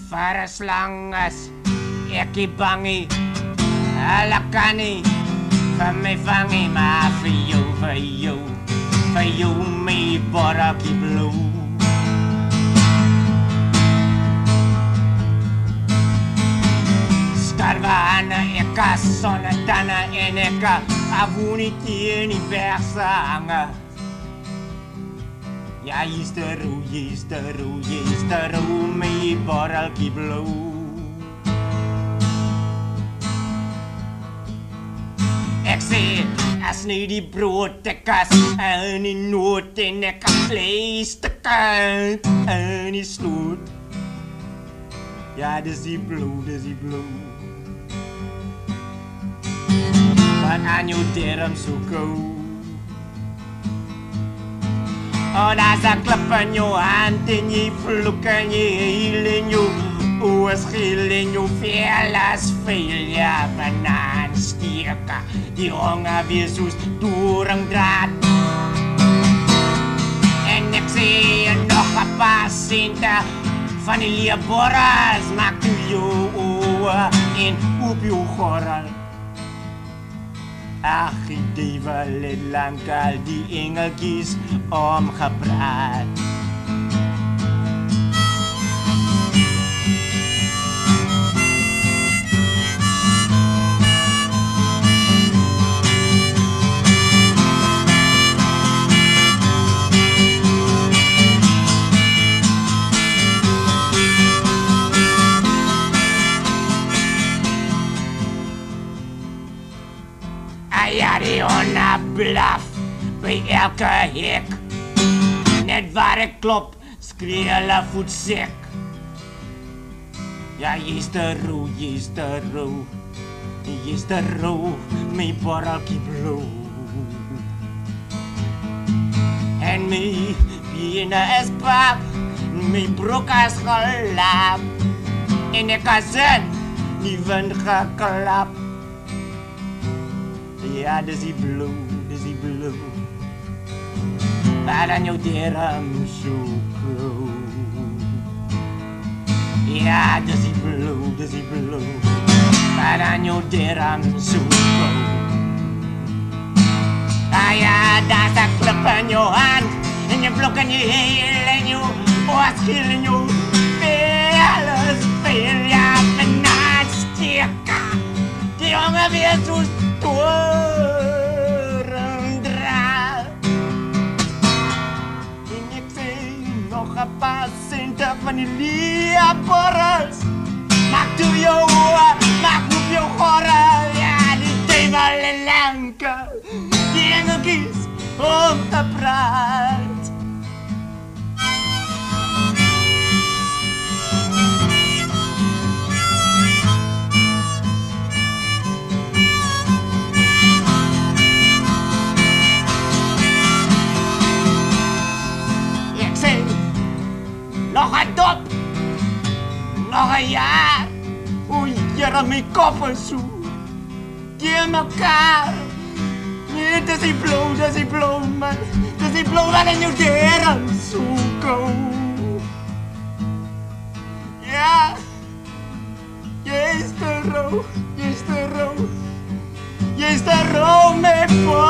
vir as lang as ek nie bang nie. Hulle kan nie vir my vang nie, maar vir jou, my botteltjie blou. Skarvana ek as sonnetanne en ek woon nie teen die bergsange. Ja, jisteroe, my botteltjie blou. Ek sê, as nie die brood ek as in die nood en ek vlees te kant in die sloot. Ja, dis die blou. Wat aan jou derm so koud. Oh, daar's 'n klip in jou hand en jy vloek en jy heel en jou oë skil en jou vel as veel, ja, banansteka, die honger weer soos doringdraad. En ek sê nog 'n paar sente van die leerborrels, maak toe jou oë en op jou gorrel. Ach, die duivel het lang al die engeltjies omgepraat. Ja, die honde blaf by elke hek. Net waar ek klop, skree hulle voetsek. Ja, jisteroe, my botteltjie blou. En my bene is pap, my broek is gelap. En ek as in die wind geklap. Ja, dis die blou. Wat aan jou derm so koud. Ja, dis die blou. Wat aan jou derm so koud. Ah ja, daar's 'n klip in jou hand en jy blok in jou heel en jou oorskil en jou alles veel, ja, banansteka. Die honger weer soos doringdraad. En ek sê nog 'n paar sente van die leerborrels. Maak toe jou oë, maak op jou gorrel. Ja, die duivel en lanke, die engeltjies omgepraat. Nog 'n dop, nog 'n jaar. O, Here, my kop is so teen mekaar. Nee, dis die blou, man. Dis die blou wat in jou derm so koud. Ja, jy's te rou, my